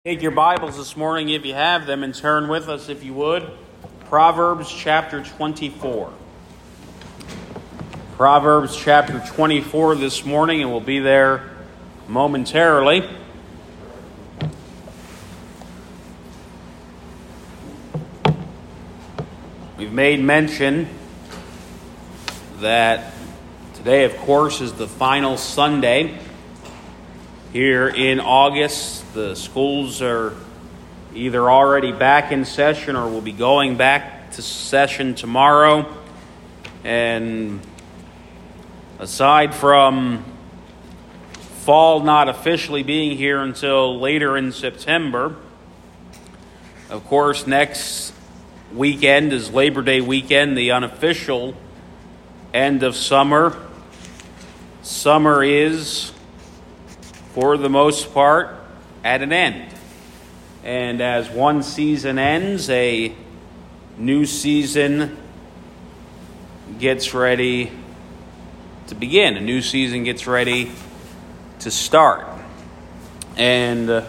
Take your Bibles this morning, if you have them, and turn with us, if you would. Proverbs chapter 24. Proverbs chapter 24 this morning, and we'll be there momentarily. We've made mention that today, of course, is the final Sunday here in August. The schools are either already back in session or will be going back to session tomorrow. And aside from fall not officially being here until later in September, of course, next weekend is Labor Day weekend, the unofficial end of summer. Summer is, for the most part, at an end. And as one season ends, a new season gets ready to begin. A new season gets ready to start. And the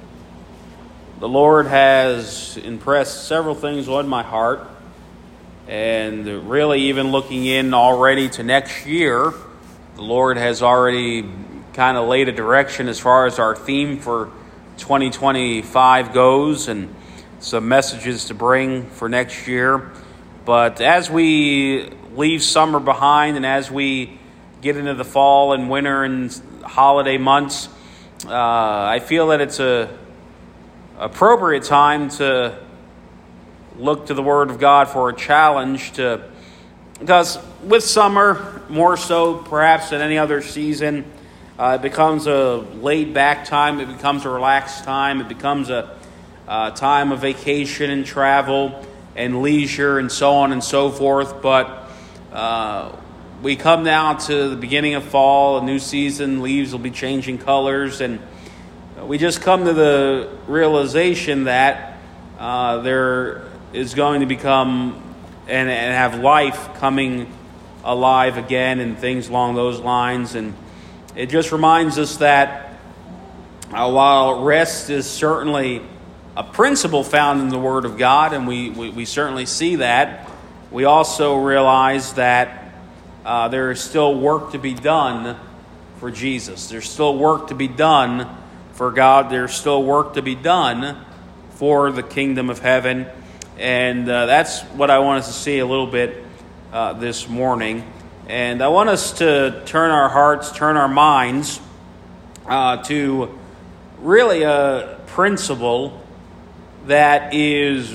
Lord has impressed several things on my heart. And really, even looking in already to next year, the Lord has already kind of laid a direction as far as our theme for 2025 goes, and some messages to bring for next year. But as we leave summer behind and as we get into the fall and winter and holiday months, I feel that it's a appropriate time to look to the Word of God for a challenge because with summer, more so perhaps than any other season, it becomes a laid-back time. It becomes a relaxed time. It becomes a time of vacation and travel and leisure and so on and so forth. But we come now to the beginning of fall, a new season. Leaves will be changing colors. And we just come to the realization that there is going to become and have life coming alive again and things along those lines. And it just reminds us that while rest is certainly a principle found in the Word of God, and we certainly see that, we also realize that there is still work to be done for Jesus. There's still work to be done for God. There's still work to be done for the kingdom of heaven. And that's what I want us to see a little bit this morning. And I want us to turn our hearts, turn our minds to really a principle that is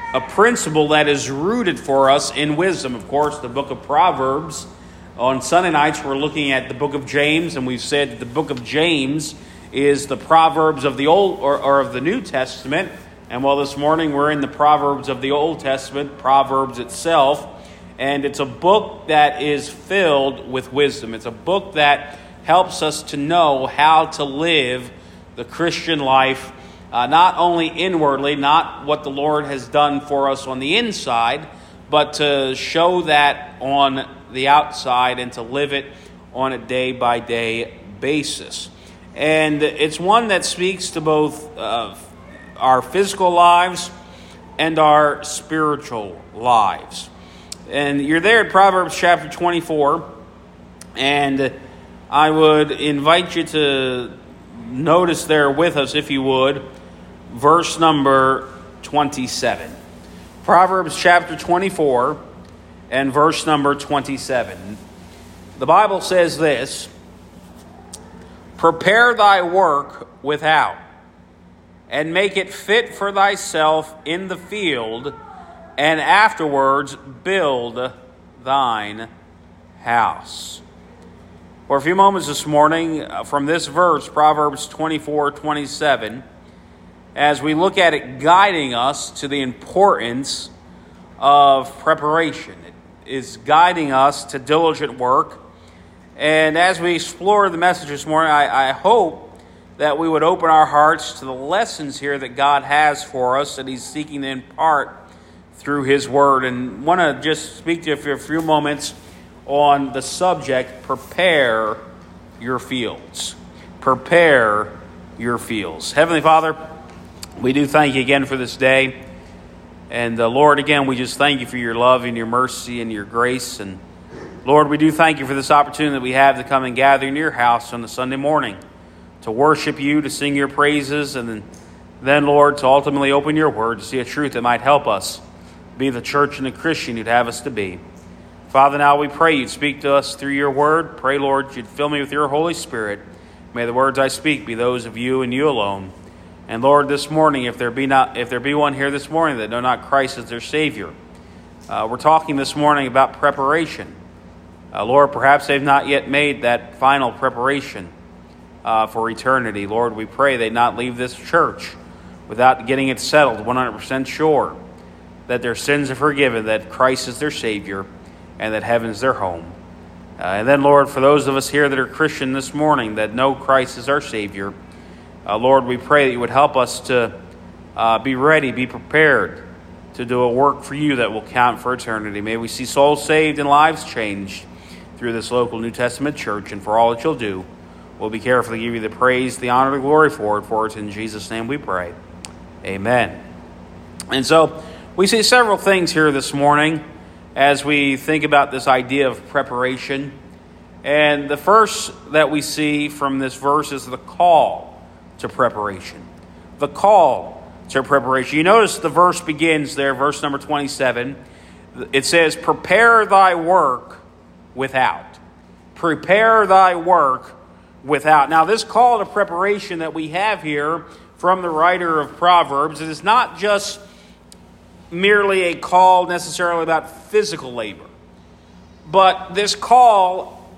rooted for us in wisdom. Of course, the book of Proverbs. On Sunday nights, we're looking at the book of James, and we've said that the book of James is the Proverbs of the Old or of the New Testament. And while this morning we're in the Proverbs of the Old Testament, Proverbs itself. And it's a book that is filled with wisdom. It's a book that helps us to know how to live the Christian life, not only inwardly, not what the Lord has done for us on the inside, but to show that on the outside and to live it on a day-by-day basis. And it's one that speaks to both our physical lives and our spiritual lives. And you're there at Proverbs chapter 24, and I would invite you to notice there with us, if you would, verse number 27. Proverbs chapter 24 and verse number 27. The Bible says this: "Prepare thy work without, and make it fit for thyself in the field, and afterwards build thine house." For a few moments this morning, from this verse, Proverbs 24:27, as we look at it guiding us to the importance of preparation. It is guiding us to diligent work. And as we explore the message this morning, I hope that we would open our hearts to the lessons here that God has for us, that He's seeking to impart through His Word. And want to just speak to you for a few moments on the subject, prepare your fields. Prepare your fields. Heavenly Father, We do thank you again for this day. And Lord, again, we just thank you for your love and your mercy and your grace. And Lord, we do thank you for this opportunity that we have to come and gather in your house on the Sunday morning to worship you, to sing your praises, and then, Lord, to ultimately open your word to see a truth that might help us be the church and the Christian you'd have us to be. Father, now we pray you'd speak to us through your word. Pray, Lord, you'd fill me with your Holy Spirit. May the words I speak be those of you and you alone. And Lord, this morning, if there be one here this morning that know not Christ as their Savior, we're talking this morning about preparation. Lord, perhaps they've not yet made that final preparation for eternity. Lord, we pray they not leave this church without getting it settled 100% sure that their sins are forgiven, that Christ is their Savior, and that heaven's their home. And then, Lord, for those of us here that are Christian this morning that know Christ is our Savior, Lord, we pray that you would help us to be ready, be prepared to do a work for you that will count for eternity. May we see souls saved and lives changed through this local New Testament church. And for all that you'll do, we'll be careful to give you the praise, the honor, the glory for it. For it's in Jesus' name we pray. Amen. And so we see several things here this morning as we think about this idea of preparation. And the first that we see from this verse is the call to preparation. The call to preparation. You notice the verse begins there, verse number 27. It says, prepare thy work without. Prepare thy work without. Now, this call to preparation that we have here from the writer of Proverbs, it is not just merely a call necessarily about physical labor. But this call,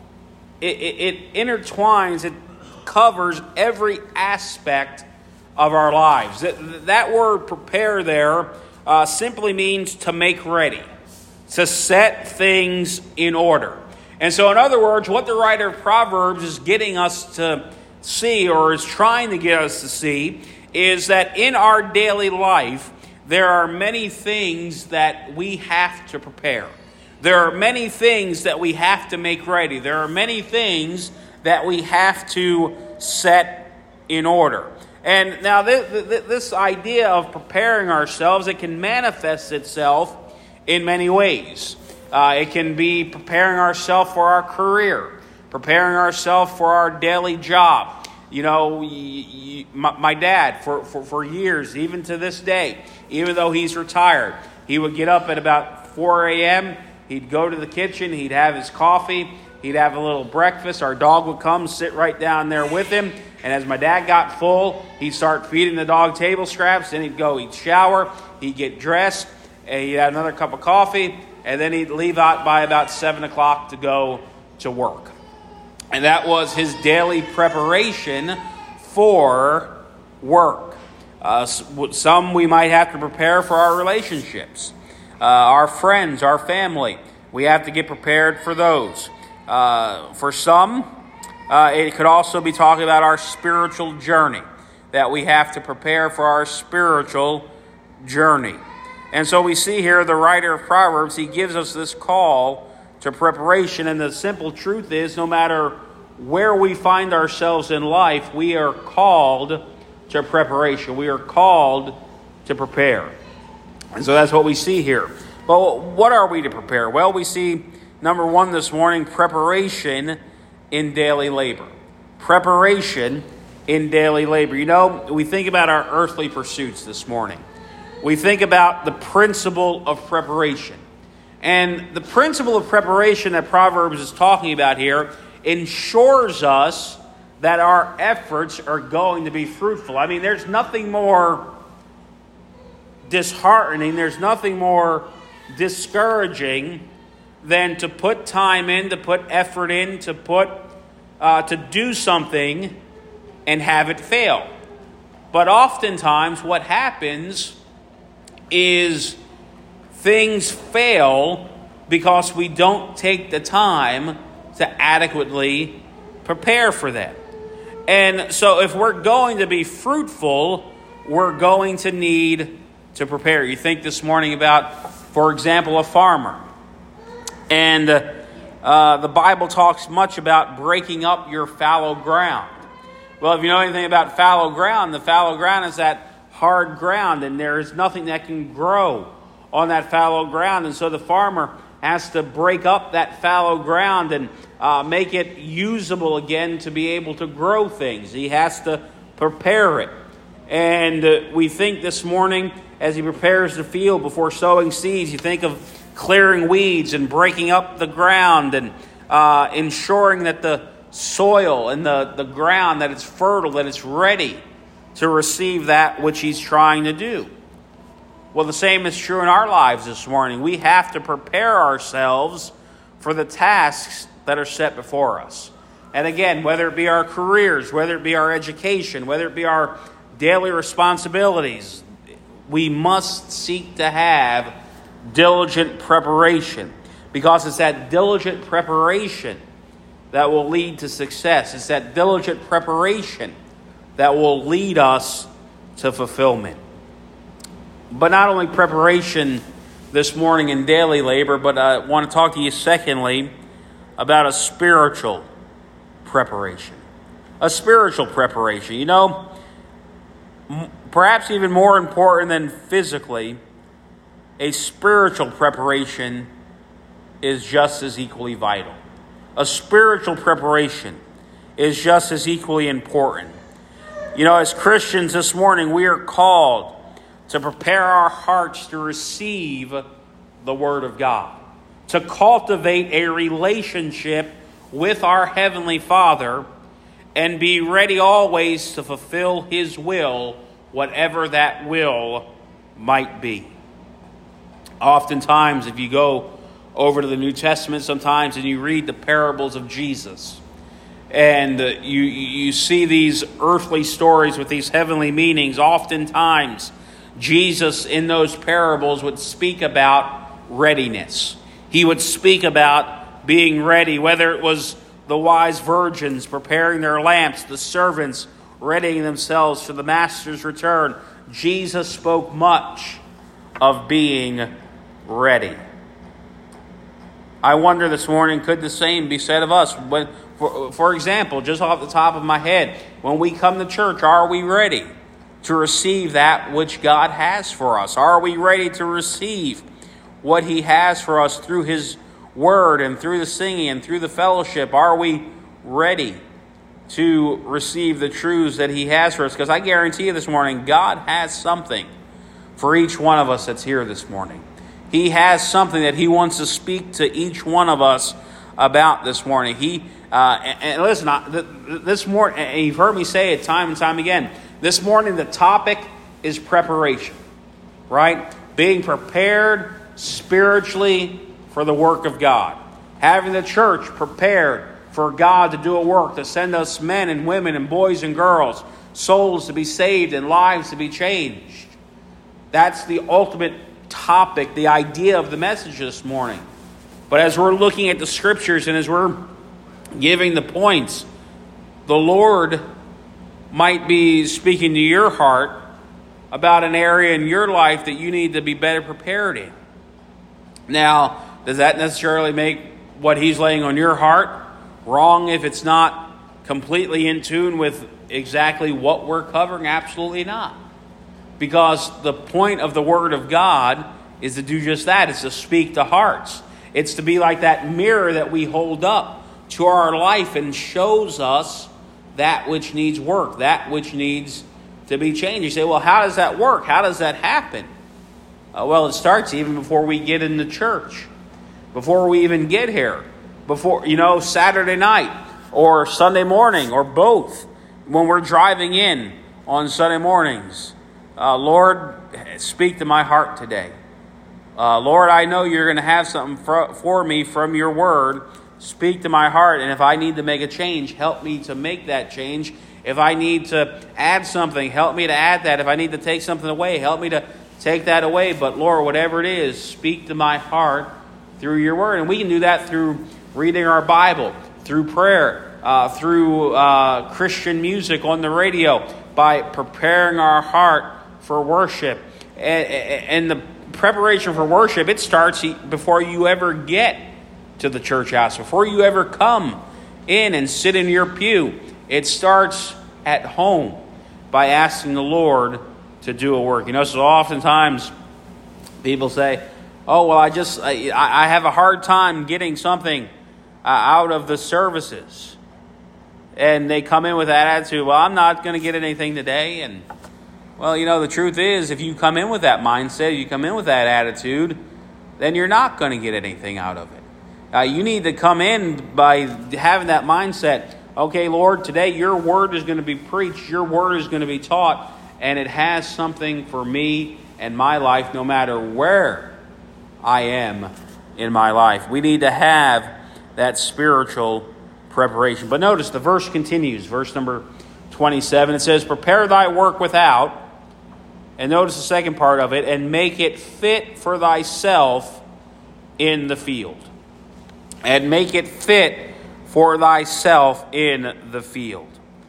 it intertwines, it covers every aspect of our lives. That word prepare there simply means to make ready, to set things in order. And so in other words, what the writer of Proverbs is getting us to see, or is trying to get us to see, is that in our daily life, there are many things that we have to prepare. There are many things that we have to make ready. There are many things that we have to set in order. And now this idea of preparing ourselves, it can manifest itself in many ways. It can be preparing ourselves for our career, preparing ourselves for our daily job. You know, my dad, for years, even to this day, even though he's retired, he would get up at about 4 a.m., he'd go to the kitchen, he'd have his coffee, he'd have a little breakfast. Our dog would come, sit right down there with him. And as my dad got full, he'd start feeding the dog table scraps. Then he'd go, he'd shower, he'd get dressed, and he'd have another cup of coffee. And then he'd leave out by about 7 o'clock to go to work. And that was his daily preparation for work. Some we might have to prepare for our relationships, our friends, our family. We have to get prepared for those. For some, it could also be talking about our spiritual journey, that we have to prepare for our spiritual journey. And so we see here the writer of Proverbs, he gives us this call to preparation. And the simple truth is, no matter where we find ourselves in life, we are called to preparation. We are called to prepare. And so that's what we see here. But what are we to prepare? Well, we see, number one this morning, preparation in daily labor. Preparation in daily labor. You know, we think about our earthly pursuits this morning. We think about the principle of preparation. And the principle of preparation that Proverbs is talking about here ensures us that our efforts are going to be fruitful. I mean, there's nothing more disheartening, there's nothing more discouraging than to put time in, to put effort in, to do something and have it fail. But oftentimes what happens is things fail because we don't take the time to adequately prepare for them. And so if we're going to be fruitful, we're going to need to prepare. You think this morning about, for example, a farmer. And the Bible talks much about breaking up your fallow ground. Well, if you know anything about fallow ground, the fallow ground is that hard ground, and there is nothing that can grow on that fallow ground. And so the farmer has to break up that fallow ground and make it usable again to be able to grow things. He has to prepare it. And we think this morning, as he prepares the field before sowing seeds, you think of clearing weeds and breaking up the ground and ensuring that the soil and the ground, that it's fertile, that it's ready to receive that which he's trying to do. Well, the same is true in our lives this morning. We have to prepare ourselves for the tasks that are set before us. And again, whether it be our careers, whether it be our education, whether it be our daily responsibilities, we must seek to have diligent preparation, because it's that diligent preparation that will lead to success. It's that diligent preparation that will lead us to fulfillment. But not only preparation this morning in daily labor, but I want to talk to you secondly about a spiritual preparation. A spiritual preparation. You know, perhaps even more important than physically, a spiritual preparation is just as equally vital. A spiritual preparation is just as equally important. You know, as Christians this morning, we are called to prepare our hearts to receive the Word of God, to cultivate a relationship with our Heavenly Father, and be ready always to fulfill His will, whatever that will might be. Oftentimes, if you go over to the New Testament sometimes and you read the parables of Jesus, and you see these earthly stories with these heavenly meanings, oftentimes Jesus in those parables would speak about readiness. He would speak about being ready, whether it was the wise virgins preparing their lamps, the servants readying themselves for the master's return. Jesus spoke much of being ready. I wonder this morning, could the same be said of us? For example, just off the top of my head, when we come to church, are we ready to receive that which God has for us? Are we ready to receive what He has for us through His Word and through the singing and through the fellowship? Are we ready to receive the truths that He has for us? Because I guarantee you this morning, God has something for each one of us that's here this morning. He has something that He wants to speak to each one of us about this morning. And listen, this morning, and you've heard me say it time and time again, this morning the topic is preparation, right? Being prepared spiritually for the work of God. Having the church prepared for God to do a work, to send us men and women and boys and girls, souls to be saved and lives to be changed. That's the ultimate topic, the idea of the message this morning. But as we're looking at the scriptures and as we're giving the points, the Lord might be speaking to your heart about an area in your life that you need to be better prepared in. Now, does that necessarily make what He's laying on your heart wrong if it's not completely in tune with exactly what we're covering? Absolutely not. Because the point of the Word of God is to do just that. It's to speak to hearts. It's to be like that mirror that we hold up to our life and shows us that which needs work, that which needs to be changed. You say, well, how does that work? How does that happen? Well, it starts even before we get into church, before we even get here, before, Saturday night or Sunday morning or both, when we're driving in on Sunday mornings. Lord, speak to my heart today. Lord, I know you're going to have something for me from your word. Speak to my heart, and if I need to make a change, help me to make that change. If I need to add something, help me to add that. If I need to take something away, help me to take that away. But Lord, whatever it is, speak to my heart through your word. And we can do that through reading our Bible, through prayer, through Christian music on the radio, by preparing our heart for worship. And the preparation for worship, it starts before you ever get to the church house, before you ever come in and sit in your pew. It starts at home by asking the Lord to to do a work. So oftentimes people say, oh, well, I have a hard time getting something out of the services. And they come in with that attitude, well, I'm not going to get anything today. And, well, the truth is, if you come in with that mindset, you come in with that attitude, then you're not going to get anything out of it. You need to come in by having that mindset, okay, Lord, today your word is going to be preached, your word is going to be taught, and it has something for me and my life no matter where I am in my life. We need to have that spiritual preparation. But notice the verse continues, verse number 27. It says, prepare thy work without, and notice the second part of it, and make it fit for thyself in the field. And make it fit for thyself in the field.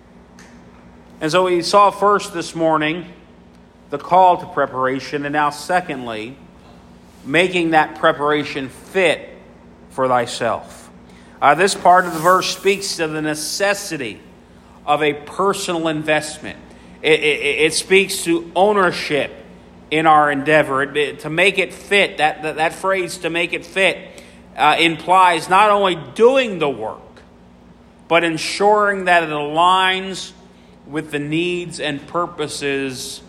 And so we saw first this morning the call to preparation, and now secondly, making that preparation fit for thyself. This part of the verse speaks to the necessity of a personal investment. It speaks to ownership in our endeavor. To make it fit, that phrase, to make it fit, implies not only doing the work, but ensuring that it aligns with the needs and purposes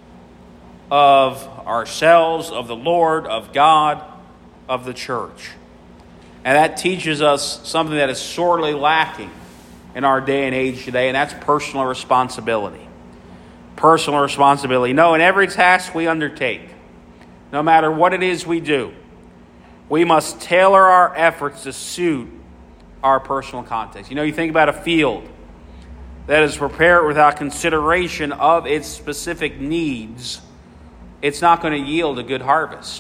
of ourselves, of the Lord, of God, of the church. And that teaches us something that is sorely lacking in our day and age today, and that's personal responsibility. Personal responsibility. No, in every task we undertake, no matter what it is we do, we must tailor our efforts to suit our personal context. You think about a field that is prepared without consideration of its specific needs, it's not going to yield a good harvest.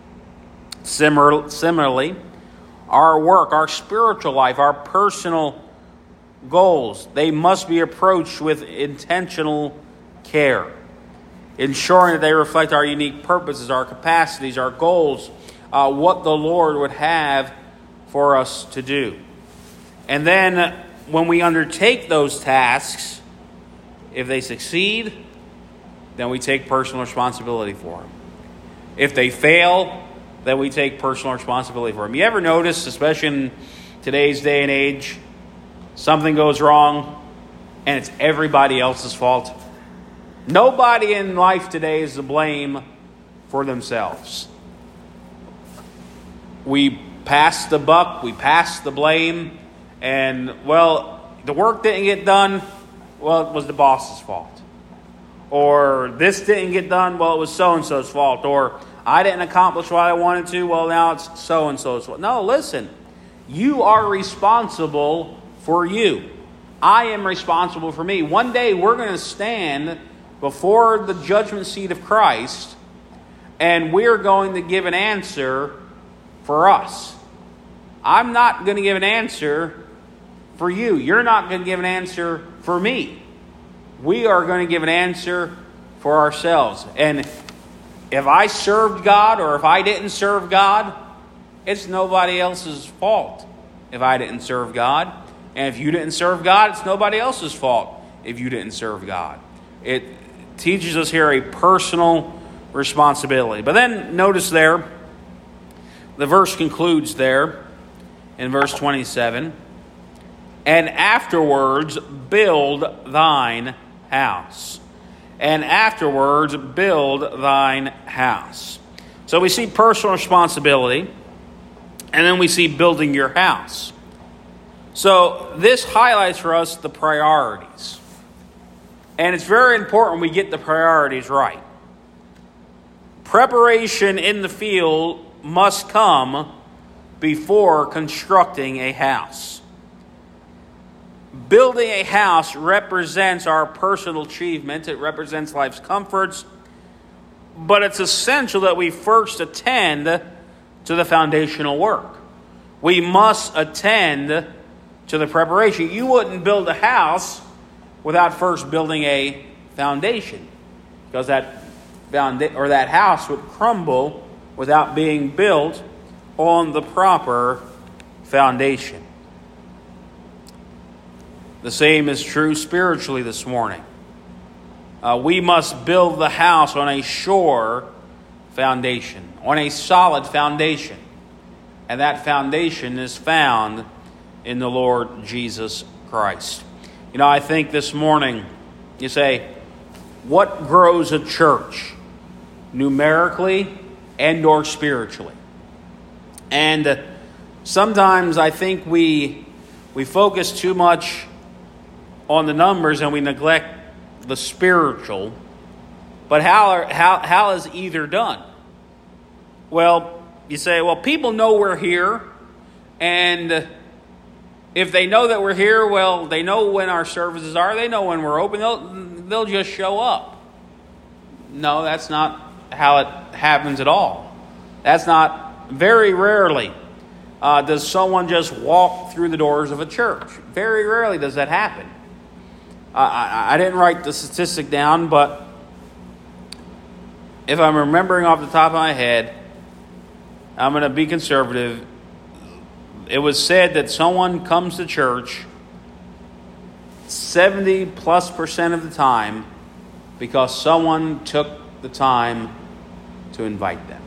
Similarly, our work, our spiritual life, our personal goals, they must be approached with intentional care, ensuring that they reflect our unique purposes, our capacities, our goals, what the Lord would have for us to do. And then when we undertake those tasks, if they succeed, then we take personal responsibility for them. If they fail, then we take personal responsibility for them. You ever notice, especially in today's day and age, something goes wrong and it's everybody else's fault? Nobody in life today is to blame for themselves. We pass the buck, we pass the blame, and, well, the work didn't get done, well, it was the boss's fault. Or this didn't get done, well, it was so-and-so's fault. Or I didn't accomplish what I wanted to, well, now it's so-and-so's fault. No, listen, you are responsible for you. I am responsible for me. One day we're going to stand before the judgment seat of Christ, and we're going to give an answer for us. I'm not going to give an answer for you. You're not going to give an answer for me. We are going to give an answer for ourselves. And if I served God or if I didn't serve God, it's nobody else's fault if I didn't serve God. And if you didn't serve God, it's nobody else's fault if you didn't serve God. It teaches us here a personal responsibility. But then notice there, the verse concludes there in verse 27. And afterwards build thine house. And afterwards build thine house. So we see personal responsibility, and then we see building your house. So this highlights for us the priorities. And it's very important we get the priorities right. Preparation in the field must come before constructing a house. Building a house represents our personal achievement. It represents life's comforts. But it's essential that we first attend to the foundational work. We must attend to the preparation. You wouldn't build a house without first building a foundation, because that house would crumble without being built on the proper foundation. The same is true spiritually this morning. We must build the house on a sure foundation, on a solid foundation. And that foundation is found in the Lord Jesus Christ. I think this morning, you say, what grows a church? Numerically and or spiritually. And sometimes I think we focus too much on the numbers and we neglect the spiritual. But how is either done? Well, you say, well, people know we're here, and if they know that we're here, well, they know when our services are, they know when we're open, they'll just show up. No, that's not how it happens at all. That's not, very rarely does someone just walk through the doors of a church. Very rarely does that happen. I didn't write the statistic down, but if I'm remembering off the top of my head, I'm going to be conservative. It was said that someone comes to church 70+% of the time because someone took the time to invite them.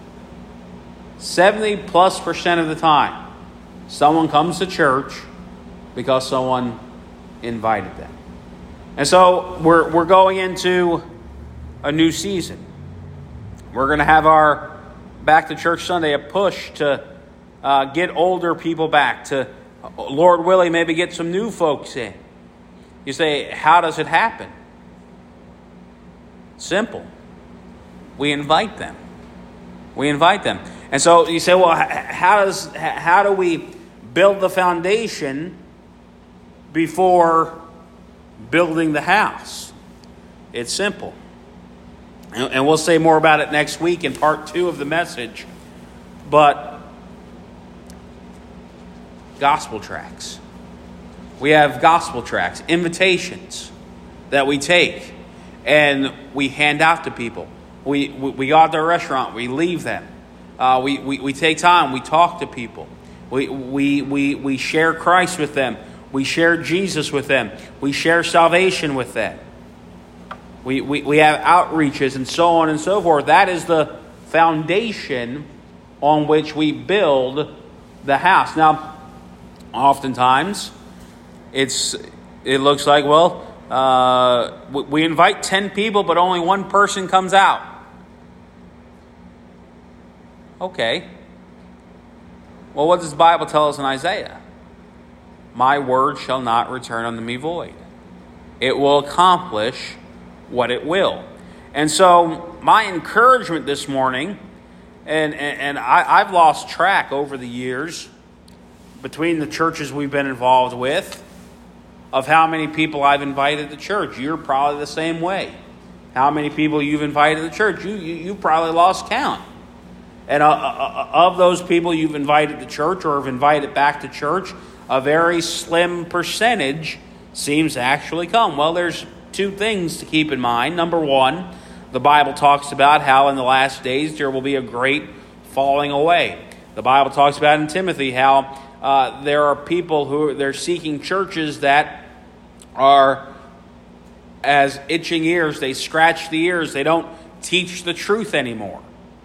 70+% of the time, someone comes to church because someone invited them. And so we're going into a new season. We're going to have our Back to Church Sunday, a push to get older people back, to, Lord willing, maybe get some new folks in. You say, how does it happen? Simple. We invite them. We invite them. And so you say, well, how do we build the foundation before building the house? It's simple. And we'll say more about it next week in part 2 of the message. But gospel tracts. We have gospel tracts, invitations that we take and we hand out to people. We go out to a restaurant, we leave them. We take time, we talk to people. We share Christ with them. We share Jesus with them. We share salvation with them. We have outreaches and so on and so forth. That is the foundation on which we build the house. Now, oftentimes, it looks like, well, we invite 10 people, but only one person comes out. Okay. Well, what does the Bible tell us in Isaiah? My word shall not return unto me void. It will accomplish what it will. And so my encouragement this morning, and I've lost track over the years between the churches we've been involved with of how many people I've invited to church. You're probably the same way. How many people you've invited to church? You probably lost count. And of those people you've invited to church or have invited back to church, a very slim percentage seems to actually come. Well, there's 2 things to keep in mind. Number 1, the Bible talks about how in the last days there will be a great falling away. The Bible talks about in Timothy how there are people who they're seeking churches that are as itching ears. They scratch the ears. They don't teach the truth anymore.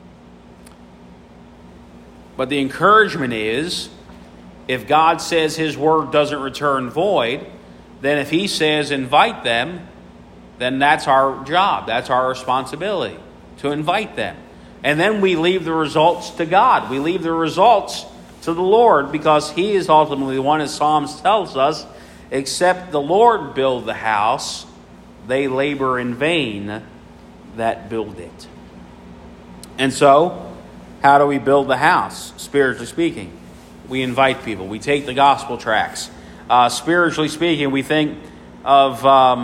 But the encouragement is, if God says His word doesn't return void, then if He says invite them, then that's our job. That's our responsibility, to invite them. And then we leave the results to God. We leave the results to the Lord, because He is ultimately the one, as Psalms tells us, except the Lord build the house, they labor in vain that build it. And so, how do we build the house, spiritually speaking? We invite people. We take the gospel tracts. Spiritually speaking, we think of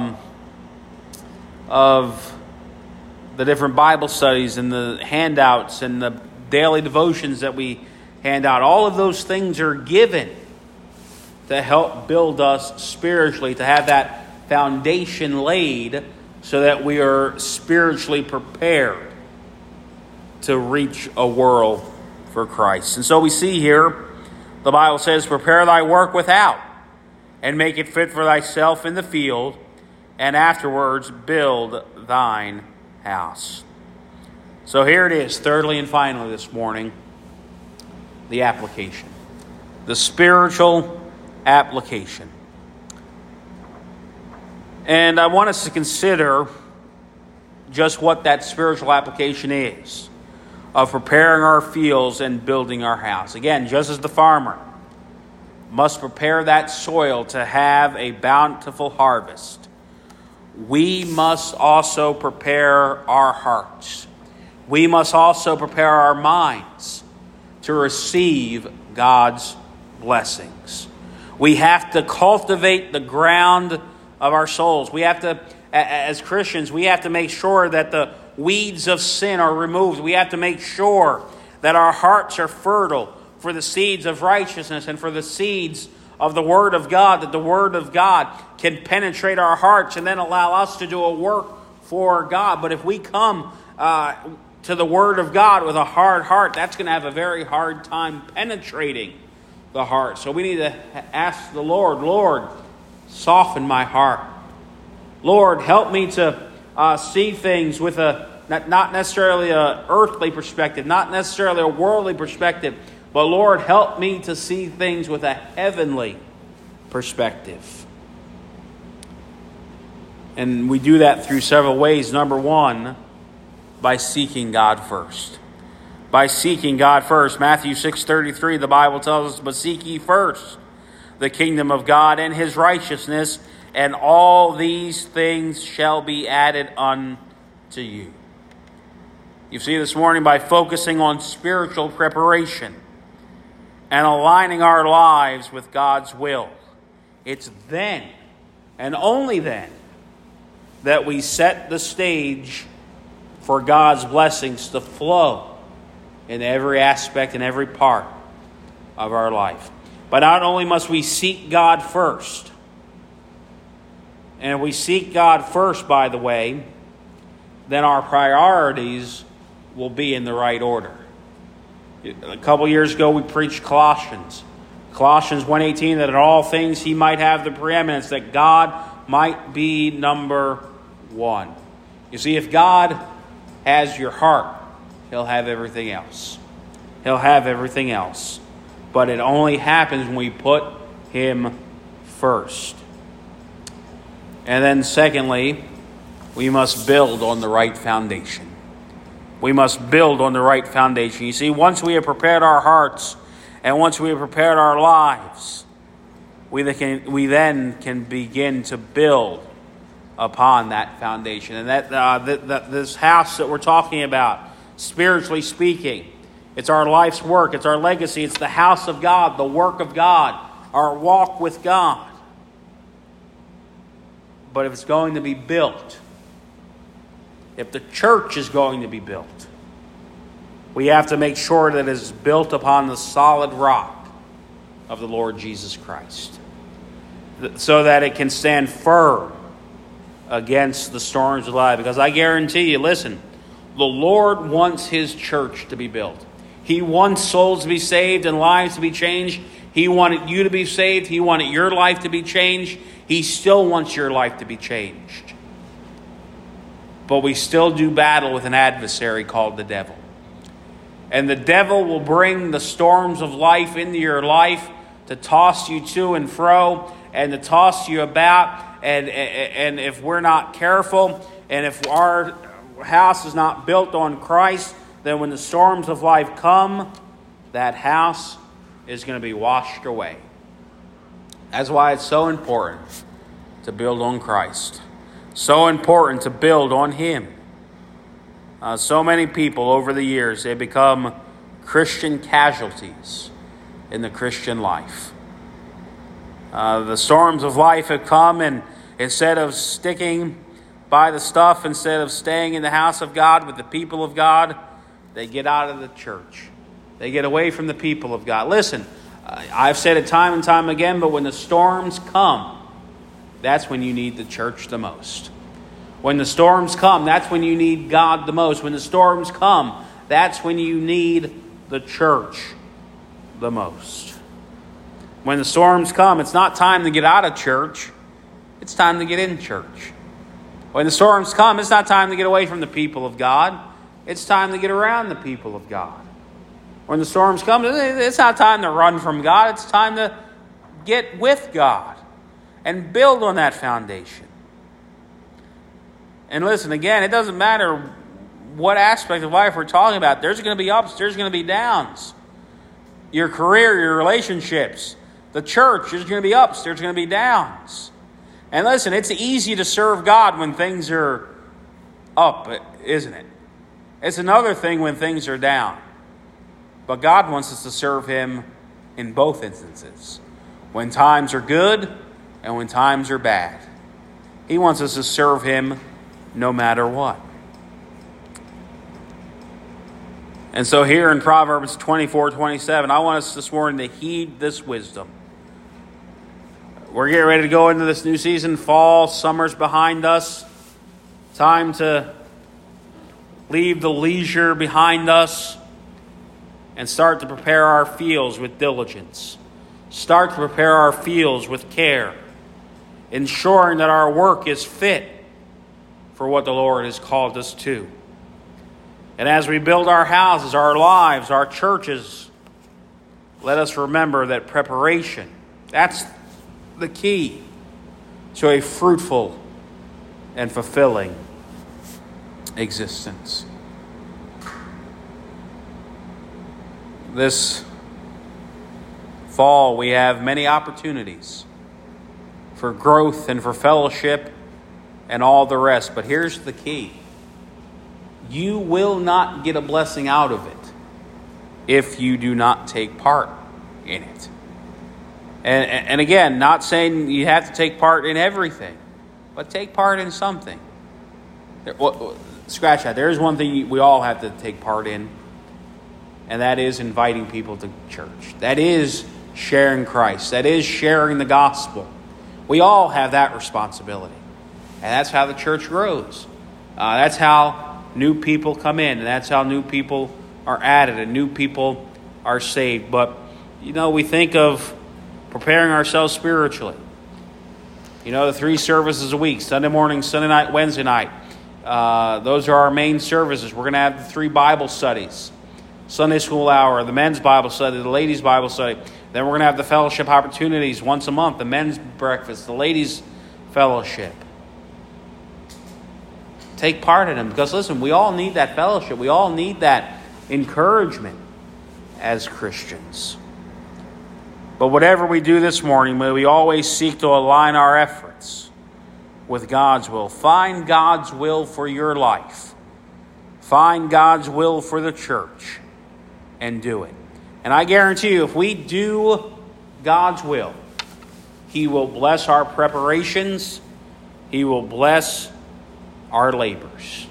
the different Bible studies and the handouts and the daily devotions that we hand out. All of those things are given to help build us spiritually, to have that foundation laid so that we are spiritually prepared to reach a world for Christ. And so we see here, the Bible says, prepare thy work without, and make it fit for thyself in the field, and afterwards build thine house. So here it is, thirdly and finally this morning, the application. The spiritual application. And I want us to consider just what that spiritual application is of preparing our fields and building our house. Again, just as the farmer must prepare that soil to have a bountiful harvest, we must also prepare our hearts. We must also prepare our minds to receive God's blessings. We have to cultivate the ground of our souls. We have to, as Christians, we have to make sure that the weeds of sin are removed. We have to make sure that our hearts are fertile for the seeds of righteousness and for the seeds of the Word of God, that the Word of God can penetrate our hearts and then allow us to do a work for God. But if we come to the Word of God with a hard heart, that's going to have a very hard time penetrating the heart. So we need to ask the Lord, soften my heart. Lord, help me to see things with not necessarily an earthly perspective, not necessarily a worldly perspective, but Lord, help me to see things with a heavenly perspective. And we do that through several ways. Number one, by seeking God first. By seeking God first. Matthew 6:33, the Bible tells us, but seek ye first the kingdom of God and his righteousness, and all these things shall be added unto you. You see, this morning, by focusing on spiritual preparation and aligning our lives with God's will, it's then, and only then, that we set the stage for God's blessings to flow in every aspect and every part of our life. But not only must we seek God first, and if we seek God first, by the way, then our priorities will be in the right order. A couple years ago, we preached Colossians 1:18, that in all things he might have the preeminence, that God might be number one. You see, if God has your heart, he'll have everything else. He'll have everything else. But it only happens when we put him first. And then secondly, we must build on the right foundation. We must build on the right foundation. You see, once we have prepared our hearts and once we have prepared our lives, we then can begin to build upon that foundation. And that this house that we're talking about, spiritually speaking, it's our life's work, it's our legacy, it's the house of God, the work of God, our walk with God. But if it's going to be built, if the church is going to be built, we have to make sure that it is built upon the solid rock of the Lord Jesus Christ, so that it can stand firm against the storms of life. Because I guarantee you, listen, the Lord wants his church to be built. He wants souls to be saved and lives to be changed. He wanted you to be saved. He wanted your life to be changed. He still wants your life to be changed. But we still do battle with an adversary called the devil. And the devil will bring the storms of life into your life to toss you to and fro and to toss you about. And if we're not careful, and if our house is not built on Christ, then when the storms of life come, that house is going to be washed away. That's why it's so important to build on Christ. So important to build on him. So many people over the years, they become Christian casualties in the Christian life. The storms of life have come, and instead of sticking by the stuff, instead of staying in the house of God with the people of God, they get out of the church. They get away from the people of God. Listen, I've said it time and time again, but when the storms come, that's when you need the church the most. When the storms come, that's when you need God the most. When the storms come, that's when you need the church the most. When the storms come, it's not time to get out of church. It's time to get in church. When the storms come, it's not time to get away from the people of God. It's time to get around the people of God. When the storms come, it's not time to run from God. It's time to get with God and build on that foundation. And listen, again, it doesn't matter what aspect of life we're talking about. There's going to be ups, there's going to be downs. Your career, your relationships, the church, there's going to be ups, there's going to be downs. And listen, it's easy to serve God when things are up, isn't it? It's another thing when things are down. But God wants us to serve Him in both instances. When times are good and when times are bad. He wants us to serve Him no matter what. And so here in Proverbs 24:27, I want us this morning to heed this wisdom. We're getting ready to go into this new season. Fall, summer's behind us. Time to leave the leisure behind us and start to prepare our fields with diligence. Start to prepare our fields with care, ensuring that our work is fit for what the Lord has called us to. And as we build our houses, our lives, our churches, let us remember that preparation, that's the key to a fruitful and fulfilling existence. This fall, we have many opportunities for growth and for fellowship and all the rest. But here's the key. You will not get a blessing out of it if you do not take part in it. And again, not saying you have to take part in everything, but take part in something. Scratch that. There is one thing we all have to take part in, and that is inviting people to church. That is sharing Christ. That is sharing the gospel. We all have that responsibility. And that's how the church grows. That's how new people come in, and that's how new people are added, and new people are saved. But, we think of preparing ourselves spiritually. The 3 services a week, Sunday morning, Sunday night, Wednesday night. Those are our main services. We're going to have the 3 Bible studies. Sunday school hour, the men's Bible study, the ladies' Bible study. Then we're going to have the fellowship opportunities once a month, the men's breakfast, the ladies' fellowship. Take part in them because, listen, we all need that fellowship. We all need that encouragement as Christians. But whatever we do this morning, may we always seek to align our efforts with God's will. Find God's will for your life. Find God's will for the church and do it. And I guarantee you, if we do God's will, He will bless our preparations. He will bless our labors.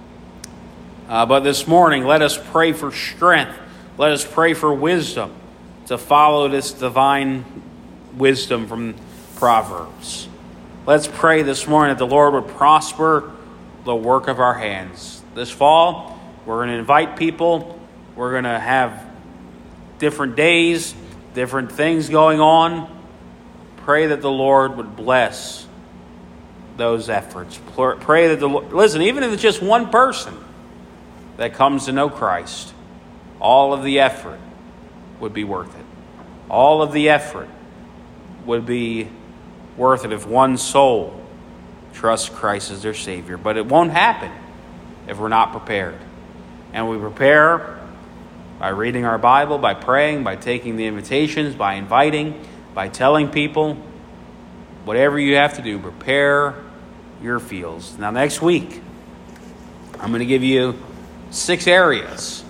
But this morning, let us pray for strength. Let us pray for wisdom to follow this divine wisdom from Proverbs. Let's pray this morning that the Lord would prosper the work of our hands. This fall, we're going to invite people. We're going to have different days, different things going on. Pray that the Lord would bless those efforts. Pray that the Lord, listen, even if it's just one person that comes to know Christ, all of the effort would be worth it. All of the effort would be worth it if one soul trusts Christ as their Savior. But it won't happen if we're not prepared. And we prepare by reading our Bible, by praying, by taking the invitations, by inviting, by telling people. Whatever you have to do, prepare your fields. Now next week, I'm going to give you 6 areas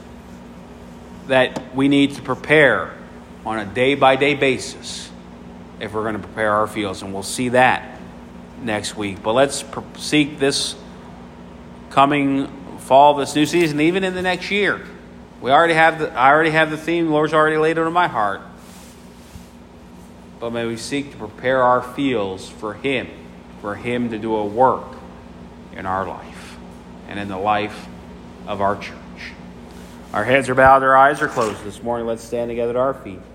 that we need to prepare on a day-by-day basis if we're going to prepare our fields. And we'll see that next week. But let's seek this coming fall, this new season, even in the next year. I already have the theme. The Lord's already laid it on my heart. But may we seek to prepare our fields for Him to do a work in our life and in the life of our church. Our heads are bowed, our eyes are closed this morning. Let's stand together at our feet.